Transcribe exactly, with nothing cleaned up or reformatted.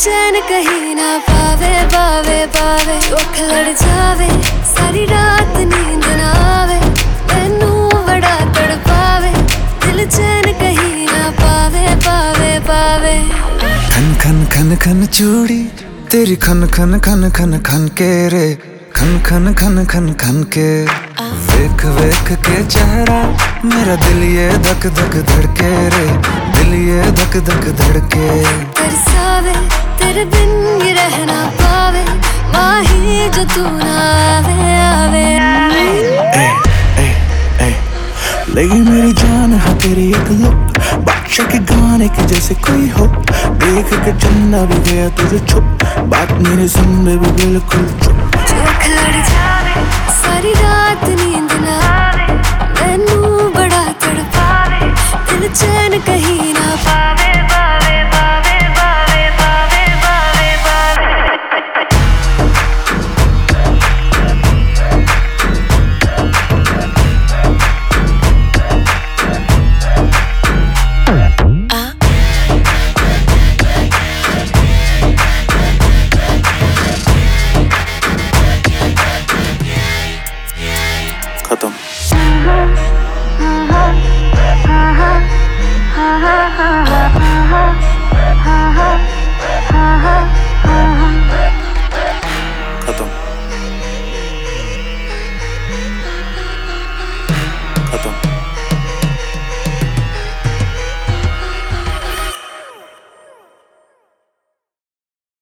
चैन कहीं ना पावे पावे पावे उठ लड़ जावे सारी रात नींद ना आवे मैनू बड़ा तड़पावे दिल चैन कहीं ना पावे पावे पावे। खन खन खन खन चूड़ी तेरी खन खन खन खन खन के रे खन खन खन खन खन के वेख वेख के चेहरा मेरा दिल ये धक धक धड़के रे दिल ये धक धक धड़के। तरसावे तेरे बिन ये रह ना पावे माही जो तू ना आवे आवे। ए, ए, ए, लगी मेरी जान है तेरी एक लुक बादशाह के गाने के जैसे कोई हो देख के चन्ना भी गया तुझे छुप बात मेरे सुन में भी बिल्कुल चुप। चोख लड़ जावे सारी रात नींद ना आवे मैनू बड़ा तड़पावे दिल चैन कहीं ना पावे पावे पावे पावे पावे पावे खत्म। खत्म।